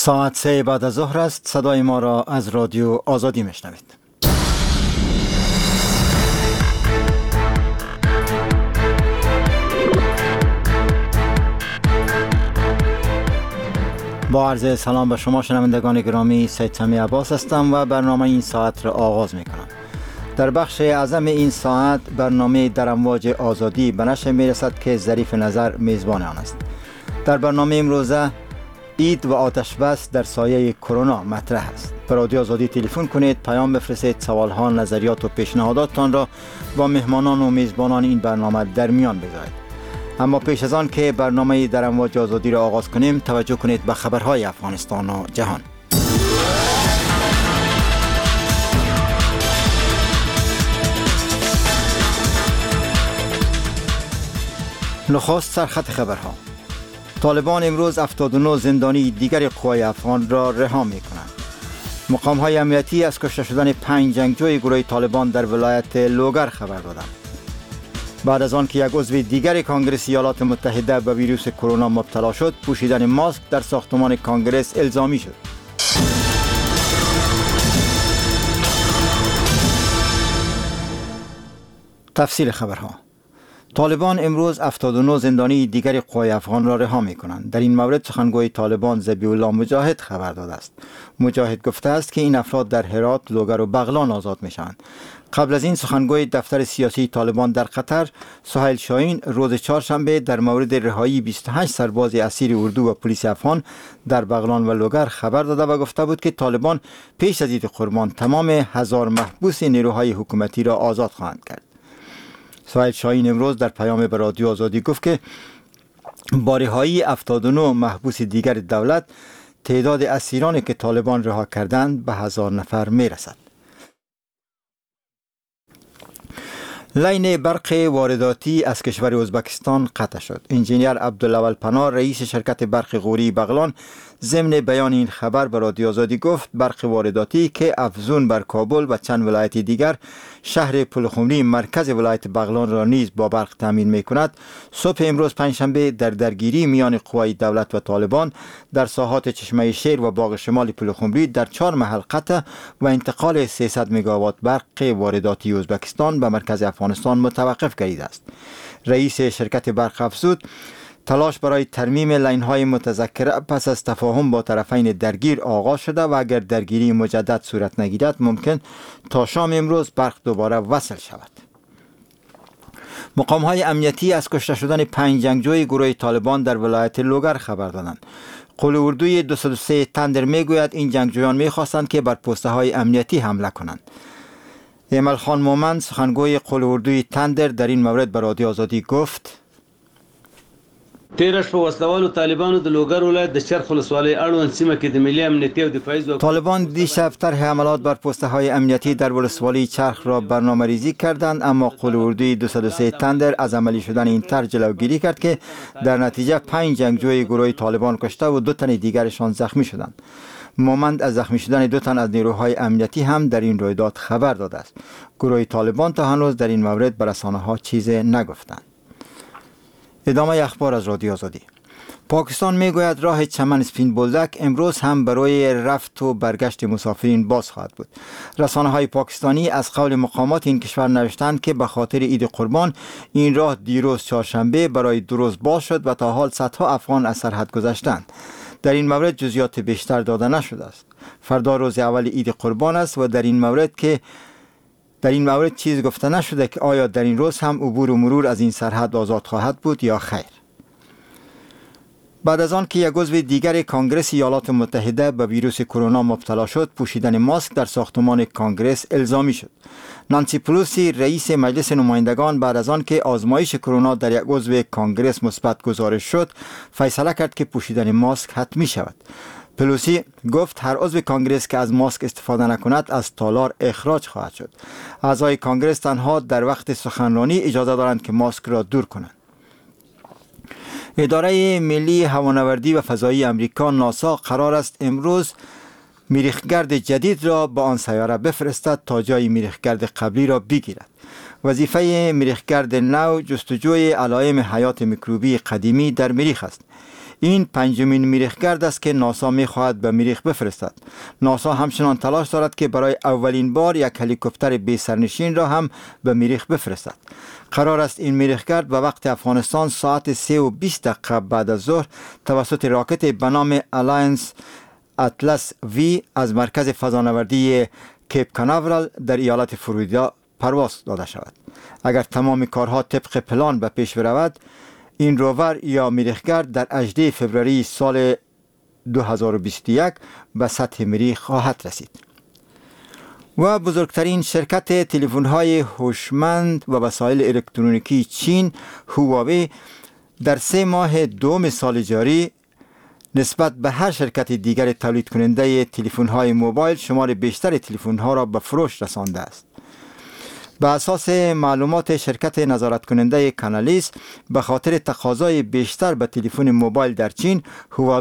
ساعت 3 بعد از ظهر است. صدای ما را از رادیو آزادی میشنوید. با عرض سلام به شما شنوندگان گرامی، سید سمی عباس هستم و برنامه این ساعت را آغاز میکنم. در بخش اعظم این ساعت برنامه در امواج آزادی به نشر میرسد که ظریف نظر میزبان آن است. در برنامه امروزه عید و آتش بس در سایه کرونا مطرح است. به رادیو آزادی تلفن کنید، پیام بفرستید، سوالها، نظریات و پیشنهاداتتان را با مهمانان و میزبانان این برنامه در میان بگذارید. اما پیش از آن که برنامه در امواج آزادی را آغاز کنیم، توجه کنید به خبرهای افغانستان و جهان. نخست سرخط خبرها. طالبان امروز 79 زندانی دیگر قوای افغان را رها می کنند. مقام‌های امنیتی از کشته شدن 5 جنگجوی گروه طالبان در ولایت لوگر خبر دادند. بعد از آن که یک عضو دیگر کانگرس ایالات متحده به ویروس کرونا مبتلا شد، پوشیدن ماسک در ساختمان کانگرس الزامی شد. تفصیل خبرها. طالبان امروز 79 زندانی دیگر قوای افغان را رها می کنند. در این مورد سخنگوی طالبان ذبیح الله مجاهد خبر داده است. مجاهد گفته است که این افراد در هرات، لوگر و بغلان آزاد می شوند. قبل از این سخنگوی دفتر سیاسی طالبان در قطر، سهیل شاهین، روز چهارشنبه در مورد رهایی 28 سرباز اسیر اردو و پلیس افغان در بغلان و لوگر خبر داده و گفته بود که طالبان پیش از عید قربان تمام 1000 محبوس نیروهای حکومتی را آزاد خواهند کرد. سهیل شاهین امروز در پیام به رادیو آزادی گفت که با رهایی 79 محبوس دیگر دولت، تعداد اسیرانی که طالبان رها کردند به 1000 نفر می رسد. لاین برق وارداتی از کشور ازبکستان قطع شد. انجینیر عبدالاول پناه، رئیس شرکت برق غوری بغلان، ضمن بیان این خبر به رادیو آزادی گفت برق وارداتی که افزون بر کابل و چند ولایت دیگر شهر پلخمری مرکز ولایت بغلان را نیز با برق تامین می کند، صبح امروز پنجشنبه در درگیری میان قوای دولت و طالبان در ساحات چشمه شیر و باغ شمال پلخمری در 4 محل قطع و انتقال 300 مگاوات برق وارداتی ازبکستان به مرکز افغانستان متوقف گردیده است. رئیس شرکت برق افزود تلاش برای ترمیم لاین‌های متذکره پس از تفاهم با طرفین درگیر آغاز شده و اگر درگیری مجدد صورت نگیرد ممکن تا شام امروز برق دوباره وصل شود. مقام‌های امنیتی از کشته شدن 5 جنگجوی گروه طالبان در ولایت لوگر خبر دادند. قول اردوی 203 تندر میگوید این جنگجویان می‌خواستند که بر پست‌های امنیتی حمله کنند. ایمل خان مومند، سخنگوی قول اردوی تندر، در این مورد به رادیو آزادی گفت: تیرش په وسلوالو طالبانو د لوګر ولایت د چرخ ولسوالۍ اړوند سیمه کې د ملي امنیتي او دفاعي ځواکونو طالبان دیشب طرح حملات بر پست‌های امنیتی در ولسوالی چرخ را برنامه‌ریزی کردند، اما قول اردوی 203 تندر از عملی شدن این طرح جلوگیری کرد که در نتیجه 5 جنگجوی گروه طالبان کشته و 2 تن دیگرشان زخمی شدند. مومند از زخمی شدن 2 تن از نیروهای امنیتی هم در این رویداد خبر داده است. گروه طالبان تا هنوز در این مورد به رسانه‌ها چیزی نگفتند. ادامه اخبار از رادیو آزادی. پاکستان میگوید راه چمن سپین بولدک امروز هم برای رفت و برگشت مسافرین باز خواهد بود. رسانه‌های پاکستانی از قول مقامات این کشور نوشتند که به خاطر عید قربان این راه دیروز چهارشنبه برای 2 روز باز شد و تا حال صدها افغان از سرحد گذشتند. در این مورد جزئیات بیشتر داده نشده است. فردا روز اول عید قربان است و در این مورد چیز گفته نشده که آیا در این روز هم عبور و مرور از این سرحد آزاد خواهد بود یا خیر. بعد از آن که یک عضو دیگر کانگرس ایالات متحده به ویروس کرونا مبتلا شد، پوشیدن ماسک در ساختمان کانگرس الزامی شد. نانسی پلوسی، رئیس مجلس نمایندگان، بعد از آن که آزمایش کرونا در یک عضو کانگرس مثبت گزارش شد، فیصله کرد که پوشیدن ماسک حتمی شود. پلوسی گفت هر عضو کانگرس که از ماسک استفاده نکند از تالار اخراج خواهد شد. اعضای کانگرس تنها در وقت سخنرانی اجازه دارند که ماسک را دور کنند. اداره ملی هوانوردی و فضایی امریکا ناسا قرار است امروز مریخگرد جدید را به آن سیاره بفرستد تا جای مریخگرد قبلی را بگیرد. وظیفه مریخگرد نو جستجوی علائم حیات میکروبی قدیمی در مریخ است. این پنجمین مریخگرد است که ناسا می‌خواهد به مریخ بفرستد. ناسا همچنان تلاش دارد که برای اولین بار یک هلیکوپتر بی سرنشین را هم به مریخ بفرستد. قرار است این مریخگرد به وقت افغانستان ساعت 3:20 بعد از ظهر توسط راکت به نام الاینس اطلس وی از مرکز فضانوردی کیپ کاناورال در ایالت فلوریدا پرواز داده شود. اگر تمام کارها طبق پلان به پیش برود، این روور یا مریخگرد در 18 فوریه سال 2021 به سطح مریخ خواهد رسید. و بزرگترین شرکت تلفن‌های هوشمند و وسایل الکترونیکی چین، هواوی، در 3 ماه دوم سال جاری نسبت به هر شرکت دیگر تولید کننده تلفن‌های موبایل شمار بیشتر تلفن‌ها را به فروش رسانده است. به اساس معلومات شرکت نظارت کننده کانالیس، به خاطر تقاضای بیشتر به تلفن موبایل در چین، هواوی